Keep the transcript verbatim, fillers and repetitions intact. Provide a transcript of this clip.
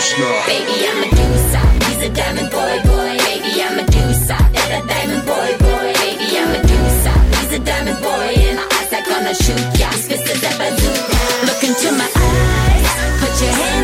Baby, I'm a Medusa, he's a diamond boy, boy. Baby, I'm a Medusa, that's a diamond boy, boy. Baby, I'm a Medusa, he's a diamond boy. And my eyes are gonna shoot ya, his fist is a bazooka. Look into my eyes, put your hands